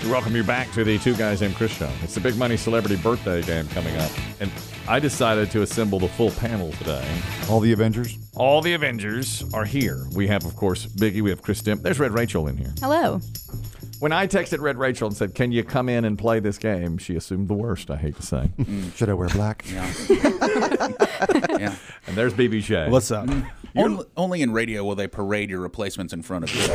We welcome you back to the Two Guys Named Chris show. It's the Big Money Celebrity Birthday game coming up. And I decided to assemble the full panel today. All the Avengers? All the Avengers are here. We have, of course, Biggie. We have Chris Stimp. There's Red Rachel in here. Hello. When I texted Red Rachel and said, can you come in and play this game? She assumed the worst, I hate to say. Should I wear black? Yeah. Yeah. And there's BB Shea. What's up? Only in radio will they parade your replacements in front of you.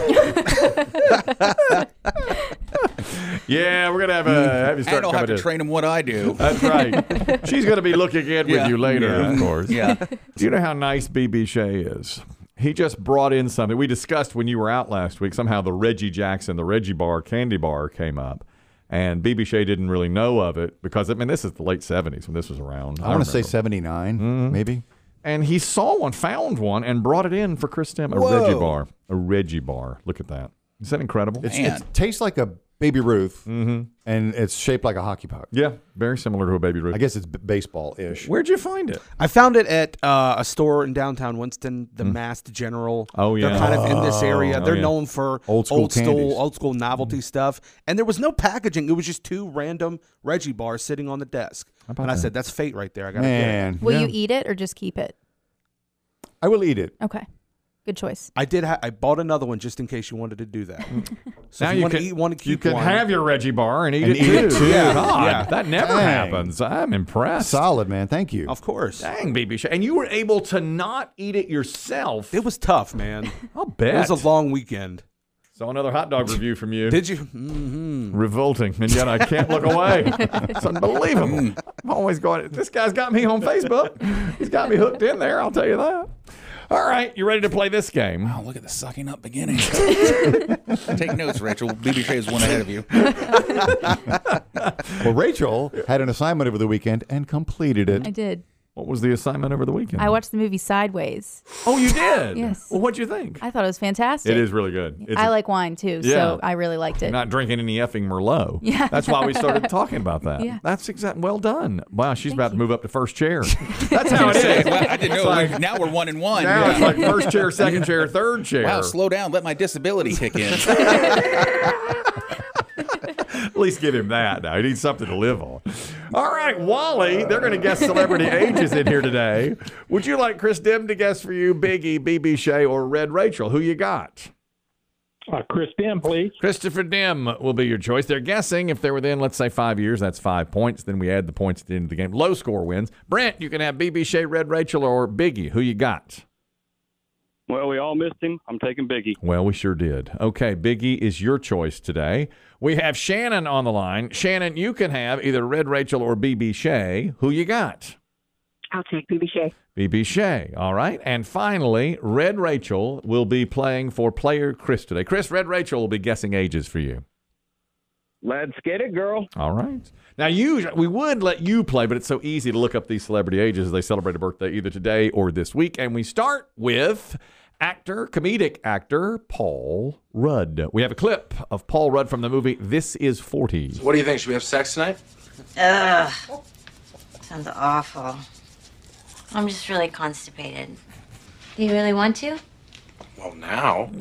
Yeah, we're going to have you start And I'll coming have to in. train them what I do. That's right. She's going to be looking in with you later, of course. Yeah. Do you know how nice BB Shea is? He just brought in something. We discussed when you were out last week, somehow the Reggie Jackson, the Reggie Bar candy bar came up. And BB Shea didn't really know of it because, I mean, this is the late 70s when this was around. I want to say 79, maybe. And he saw one, found one, and brought it in for Chris Stimp. A Whoa. Reggie Bar. A Reggie Bar. Look at that. Is that incredible? It tastes like a Baby Ruth, and it's shaped like a hockey puck. Yeah, very similar to a Baby Ruth. I guess it's baseball-ish. Where'd you find it? I found it at a store in downtown Winston, the Massed General. Oh, yeah. They're kind of in this area. They're yeah. known for Old school candies. old school novelty stuff. And there was no packaging. It was just two random Reggie bars sitting on the desk. And I said, that's fate right there. I got to get it. Man. Will you eat it or just keep it? I will eat it. Okay. Good choice. I did. I bought another one just in case you wanted to do that. So Now if you want to eat one, you keep can one. have your Reggie Bar and eat And it eat it too. too. Yeah, God, Yeah. that never Dang. happens. I'm impressed. Solid, man. Thank you. Of course. Dang, BB Shea. And you were able to not eat it yourself. It was tough, man. I'll bet. It was a long weekend. So another hot dog review from you. Did you? Mm-hmm. Revolting, and yet I can't look away. It's unbelievable. I'm always going, this guy's got me on Facebook. He's got me hooked in there, I'll tell you that. All right, you ready to play this game? Wow, look at the sucking up beginning. Take notes, Rachel. BB Shea is one ahead of you. Well, Rachel had an assignment over the weekend and completed it. I did. What was the assignment over the weekend? I watched the movie Sideways. Oh, you did? Yes. Well, what'd you think? I thought it was fantastic. It is really good. I like wine too, Yeah. so I really liked it. Not drinking any effing Merlot. Yeah. That's why we started talking about that. Yeah. That's exactly well done. Wow, she's about to you. move up to first chair. That's how it is. Well, I didn't know. Now we're 1-1. Now it's like first chair, second chair, third chair. Wow, slow down. Let my disability kick in. At least give him that now. He needs something to live on. All right, Wally, they're going to guess celebrity ages in here today. Would you like Chris Dim to guess for you, Biggie, BB Shea, or Red Rachel? Who you got? Chris Dim, please. Christopher Dim will be your choice. They're guessing if they're within, let's say, 5 years, that's 5 points. Then we add the points at the end of the game. Low score wins. Brent, you can have BB Shea, Red Rachel, or Biggie. Who you got? Well, we all missed him. I'm taking Biggie. Well, we sure did. Okay, Biggie is your choice today. We have Shannon on the line. Shannon, you can have either Red Rachel or BB Shea. Who you got? I'll take BB Shea. BB Shea. All right. And finally, Red Rachel will be playing for player Chris today. Chris, Red Rachel will be guessing ages for you. Let's get it, girl. All right. Now, we would let you play, but it's so easy to look up these celebrity ages as they celebrate a birthday either today or this week. And we start with comedic actor Paul Rudd. We have a clip of Paul Rudd from the movie This Is 40. What do you think? Should we have sex tonight? Ugh. Sounds awful. I'm just really constipated. Do you really want to? Well, now.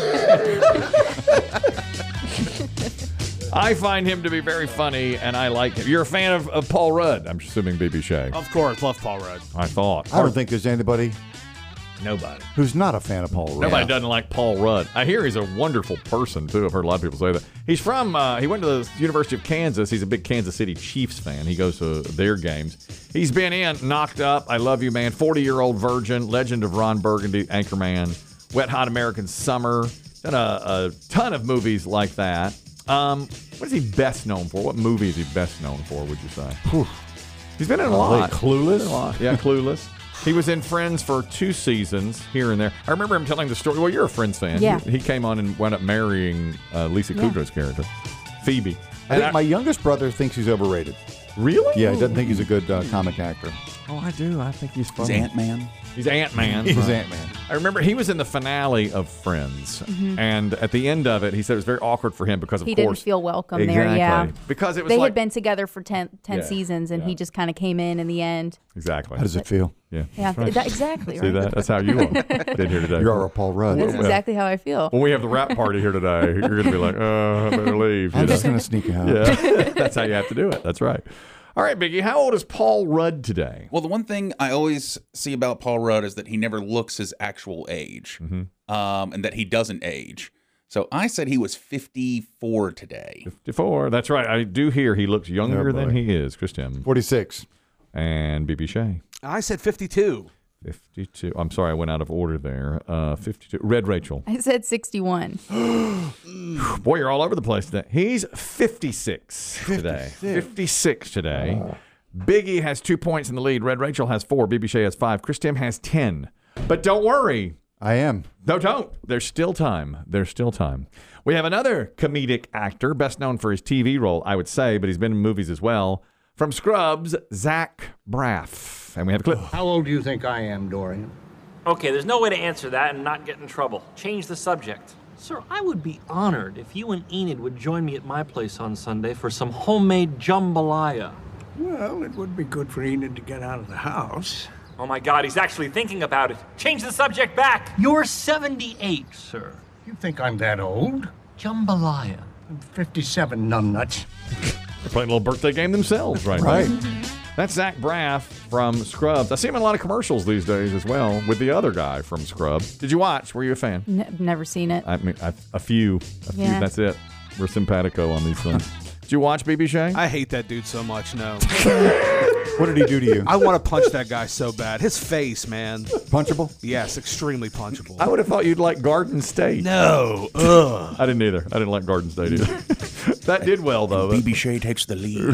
I find him to be very funny, and I like him. You're a fan of Paul Rudd, I'm assuming, BB Shea. Of course, love Paul Rudd. I thought. I don't think there's anybody Nobody. who's not a fan of Paul Rudd. Nobody doesn't like Paul Rudd. I hear he's a wonderful person, too. I've heard a lot of people say that. He's from, he went to the University of Kansas. He's a big Kansas City Chiefs fan. He goes to their games. He's been in Knocked Up, I Love You Man, 40-Year-Old Virgin, Legend of Ron Burgundy, Anchorman, Wet Hot American Summer. Done a ton of movies like that. What is he best known for? What movie is he best known for, would you say? He's been in a lot. Clueless? Yeah, Clueless. He was in Friends for 2 seasons here and there. I remember him telling the story. Well, you're a Friends fan. Yeah. He came on and wound up marrying Lisa Kudrow's character, Phoebe. I think my youngest brother thinks he's overrated. Really? Yeah, he doesn't think he's a good comic actor. Oh, I do. I think he's He's funny. Ant-Man. He's Ant-Man. He's Right. Ant-Man. I remember he was in the finale of Friends, and at the end of it, he said it was very awkward for him because, of He course, didn't feel welcome exactly. there, yeah. Because it was They like had been together for 10 Yeah, seasons, and yeah. he just kind of came in the end. exactly. How does it feel? Yeah, Yeah, That's right. exactly. See right? that? That's how you did here today. You are a Paul Rudd. That's exactly how I feel. When we have the rap party here today, you're going to be like, I better leave. you I'm know? just going to sneak out. Yeah, that's how you have to do it. That's right. All right, Biggie, how old is Paul Rudd today? Well, the one thing I always see about Paul Rudd is that he never looks his actual age, and that he doesn't age. So I said he was 54 today. 54. That's right. I do hear he looks younger Oh, than boy. he is, Christian. 46. And BB Shea. I said 52. 52. I'm sorry, I went out of order there. 52. Red Rachel. I said 61. Boy, you're all over the place today. He's 56 today. 56 today. Biggie has 2 points in the lead. Red Rachel has 4. BB Shea has 5. Chris Tim has 10. But don't worry. I am. No, don't. There's still time. There's still time. We have another comedic actor, best known for his TV role, I would say, but he's been in movies as well. From Scrubs, Zach Braff. And we have a clip. How old do you think I am, Dorian? Okay, there's no way to answer that and not get in trouble. Change the subject. Sir, I would be honored if you and Enid would join me at my place on Sunday for some homemade jambalaya. Well, it would be good for Enid to get out of the house. Oh my God, he's actually thinking about it. Change the subject back. You're 78, sir. You think I'm that old? Jambalaya. I'm 57, numbnuts. They're playing a little birthday game themselves right now. That's Zach Braff from Scrubs. I see him in a lot of commercials these days as well with the other guy from Scrubs. Did you watch? Were you a fan? Never seen it. I mean, a few. Yeah. That's it. We're simpatico on these things. Did you watch BB Shea? I hate that dude so much, no. What did he do to you? I want to punch that guy so bad. His face, man. Punchable? Yes, extremely punchable. I would have thought you'd like Garden State. No. Ugh. I didn't either. I didn't like Garden State either. That did well, though. BB Shea takes the lead.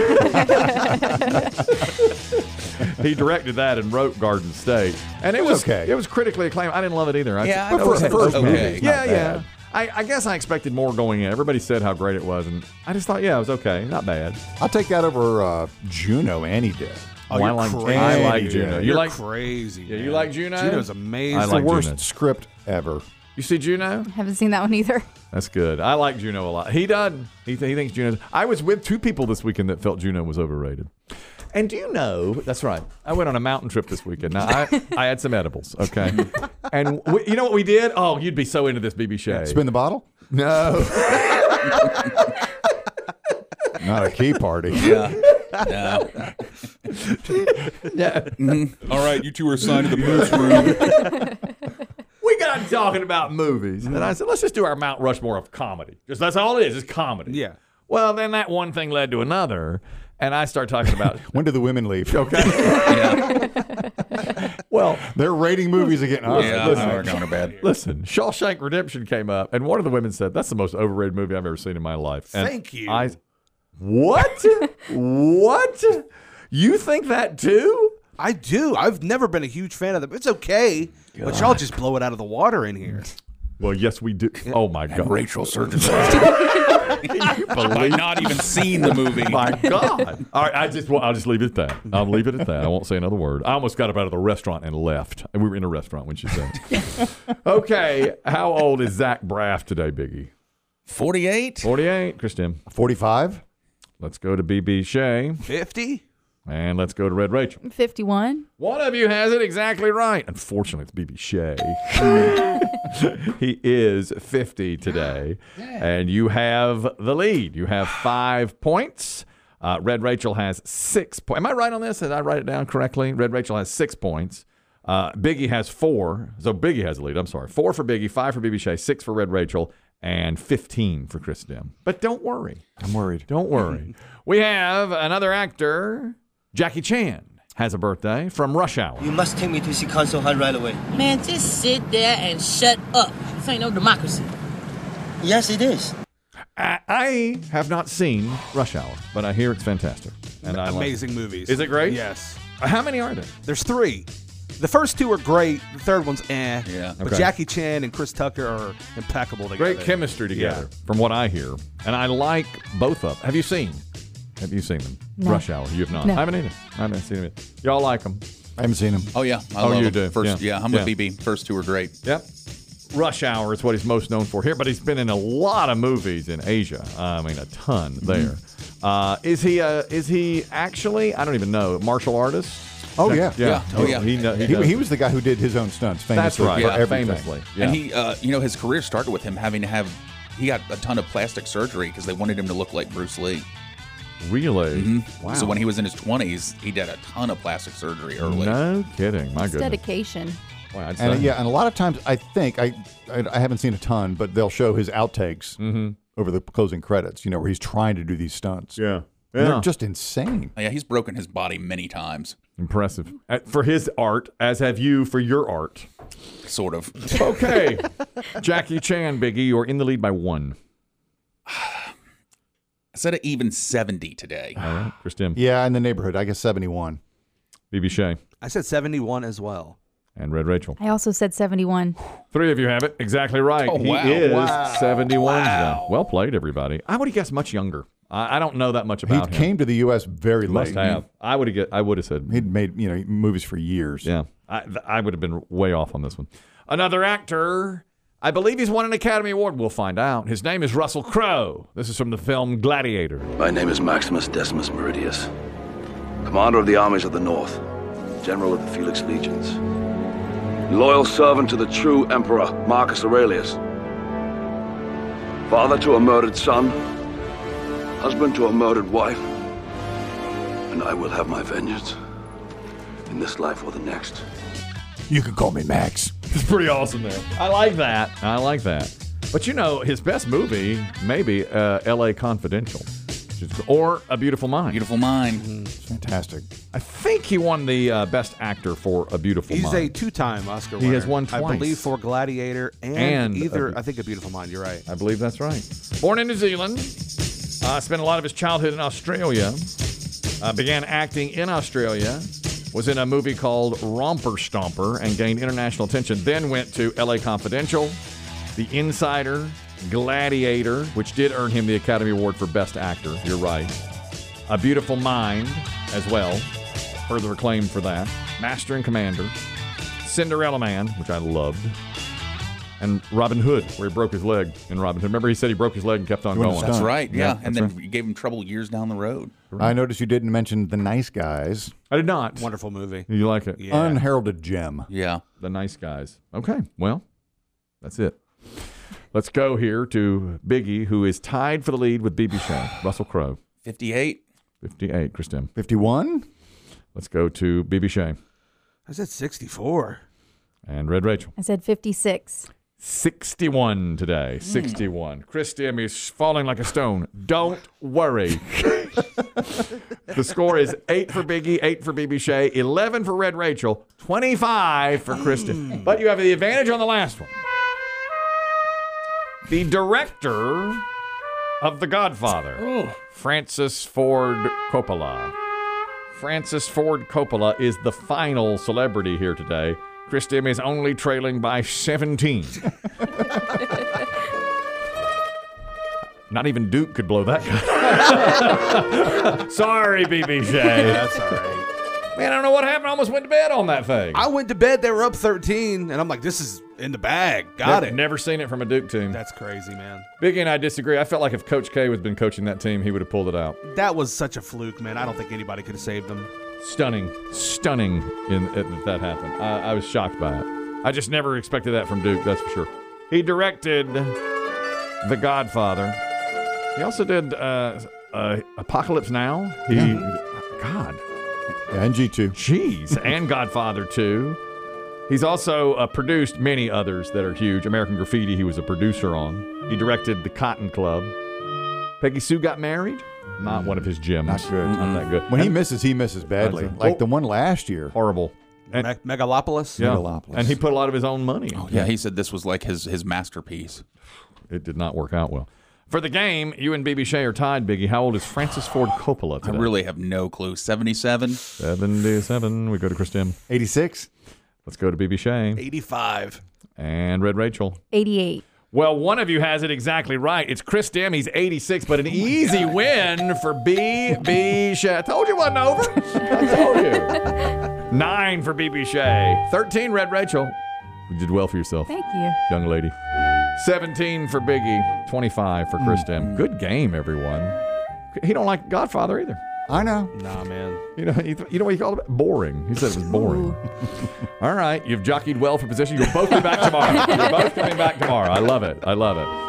He directed that and wrote Garden State. And it was okay. It was critically acclaimed. I didn't love it either. Yeah, But for a first movie, okay. it's not Yeah. bad. I guess I expected more going in. Everybody said how great it was, and I just thought, yeah, it was okay. Not bad. I'll take that over Juno any day. Oh, I you're like crazy. I like Juno. You You're like crazy. Yeah, you man. like Juno? Juno's amazing. I It's like the worst Juno. script ever. You see Juno? Haven't seen that one either. That's good. I like Juno a lot. He doesn't. He thinks Juno. I was with 2 people this weekend that felt Juno was overrated. And do you know? That's right. I went on a mountain trip this weekend. Now I had some edibles. Okay. And you know what we did? Oh, you'd be so into this, BB Shea. Spin the bottle? No. Not a key party. Yeah. All right, you two are assigned to the moose room. We got talking about movies, and I said, let's just do our Mount Rushmore of comedy. Just that's all it is. It's comedy. Yeah. Well, then that one thing led to another, and I started talking about. When do the women leave? Okay. Well, They're rating movies again. All right, Yeah, listen. we're going to bed. listen, Shawshank Redemption came up, and one of the women said, that's the most overrated movie I've ever seen in my life. And Thank you. What? What? You think that too? I do. I've never been a huge fan of them. It's okay, but y'all just blow it out of the water in here. Well, yes, we do. Oh, my God. Rachel Surgeon. Can you By believe not even seeing the movie. My God! All right, I'll just leave it at that. I'll leave it at that. I won't say another word. I almost got up out of the restaurant and left. And we were in a restaurant when she said. Okay, how old is Zach Braff today, Biggie? 48? 48. Christian. 45? Let's go to BB Shea. 50? And let's go to Red Rachel. 51. One of you has it exactly right. Unfortunately, it's BB Shea. He is 50 today. And you have the lead. You have 5 points. Red Rachel has 6 points. Am I right on this? Did I write it down correctly? Red Rachel has 6 points. Biggie has 4. So Biggie has the lead. I'm sorry. 4 for Biggie, 5 for BB Shea, 6 for Red Rachel, and 15 for Chris Dim. But don't worry. I'm worried. Don't worry. We have another actor. Jackie Chan has a birthday from Rush Hour. You must take me to see Consul Hunt right away. Man, just sit there and shut up. This ain't no democracy. Yes, it is. I have not seen Rush Hour, but I hear it's fantastic. And I Amazing movies. Is it great? Yes. How many are there? There's 3. The first 2 are great. The third one's eh. Yeah. But Okay. Jackie Chan and Chris Tucker are impeccable together. Great chemistry together, from what I hear. And I like both of them. Have you seen them? No. Rush Hour? You have not. No. I haven't either. I haven't seen them. Y'all like them. I haven't seen him. Oh yeah, I Oh, love you him. do. First, Yeah. I'm with BB. First two are great. Yep. Rush Hour is what he's most known for here, but he's been in a lot of movies in Asia. I mean, a ton there. Is he actually? I don't even know. Martial artist? Oh yeah. Oh yeah. He was the guy who did his own stunts. That's Famously right. For Yeah, everything. famously. Yeah. And he, his career started with him having to have. He got a ton of plastic surgery because they wanted him to look like Bruce Lee. Really? Wow. So when he was in his 20s, he did a ton of plastic surgery early. No kidding. My It's goodness. dedication. Wow, I'd say. And and a lot of times I think I haven't seen a ton, but they'll show his outtakes over the closing credits. You know, where he's trying to do these stunts. Yeah. And they're just insane. Yeah, he's broken his body many times. Impressive. For his art, as have you for your art. Sort of. Okay. Jackie Chan, Biggie, you're in the lead by 1. I said it even 70 today. All right. Christine. Yeah, in the neighborhood. I guess 71. BB Shea. I said 71 as well. And Red Rachel. I also said 71. 3 of you have it. Exactly right. Oh, He wow. is Wow. 71 today. Well played, everybody. I would have guessed much younger. I don't know that much about him. He came to the U.S. very late. Must have. I would have said. He'd made movies for years. Yeah. I would have been way off on this one. Another actor. I believe he's won an Academy Award. We'll find out. His name is Russell Crowe. This is from the film Gladiator. My name is Maximus Decimus Meridius, commander of the armies of the North, general of the Felix Legions, loyal servant to the true emperor Marcus Aurelius, father to a murdered son, husband to a murdered wife, and I will have my vengeance in this life or the next. You can call me Max. It's pretty awesome there. I like that. But his best movie, maybe L.A. Confidential. Or A Beautiful Mind. Beautiful Mind. It's fantastic. I think he won the Best Actor for A Beautiful He's Mind. a 2-time Oscar winner. He has won twice. I believe for Gladiator and I think A Beautiful Mind. You're right. I believe that's right. Born in New Zealand. Spent a lot of his childhood in Australia. Began acting in Australia. Was in a movie called Romper Stomper and gained international attention. Then went to L.A. Confidential, The Insider, Gladiator, which did earn him the Academy Award for Best Actor. You're right. A Beautiful Mind as well. Further acclaimed for that. Master and Commander. Cinderella Man, which I loved. And Robin Hood, where he broke his leg in Robin Hood. Remember he said he broke his leg and kept on going. That's right, yeah. And that's then right. you gave him trouble years down the road. I noticed you didn't mention The Nice Guys. I did not. Wonderful movie. You like it? Yeah. Unheralded gem. Yeah. The Nice Guys. Okay, well, that's it. Let's go here to Biggie, who is tied for the lead with BB Shea. Russell Crowe. 58. 58, Christine. 51? Let's go to BB Shea. I said 64. And Red Rachel. I said 56. 61 today. 61. Christine is falling like a stone. Don't worry. The score is 8 for Biggie, 8 for BB Shea, 11 for Red Rachel, 25 for Kristen. But you have the advantage on the last one. The director of The Godfather, Francis Ford Coppola. Francis Ford Coppola is the final celebrity here today. Christine is only trailing by 17. Not even Duke could blow that guy. Sorry, BB Shea. That's all right. Man, I don't know what happened. I almost went to bed on that thing. I went to bed. They were up 13, and I'm like, this is in the bag. Got it. Never seen it from a Duke team. That's crazy, man. Biggie and I disagree. I felt like if Coach K had been coaching that team, he would have pulled it out. That was such a fluke, man. I don't think anybody could have saved them. Stunning that happened. I was shocked by it. I just never expected that from Duke, that's for sure. He directed The Godfather. He also did Apocalypse Now. God. Yeah, and G2. Jeez. And Godfather 2. He's also produced many others that are huge. American Graffiti, he was a producer on. He directed The Cotton Club. Peggy Sue Got Married. Not one of his gems. Not good. Not that good. When he misses badly. Like the one last year. Horrible. And, Megalopolis? Yeah. Megalopolis. And he put a lot of his own money in. Yeah, he said this was like his masterpiece. It did not work out well. For the game, you and BB Shea are tied, Biggie. How old is Francis Ford Coppola today? I really have no clue. 77? 77. We go to Christine. 86? Let's go to BB Shea. 85. And Red Rachel. 88. Well, one of you has it exactly right. It's Chris Dim. He's 86, but an easy win for BB Shea. I told you it wasn't over. I told you. 9 for BB Shea. 13, Red Rachel. You did well for yourself. Thank you. Young lady. 17 for Biggie. 25 for Chris Tim. Good game, everyone. He don't like Godfather either. I know. Nah, man. You know what he called it? Boring. He said it was boring. All right. You've jockeyed well for position. You'll both be back tomorrow. You're both coming back tomorrow. I love it.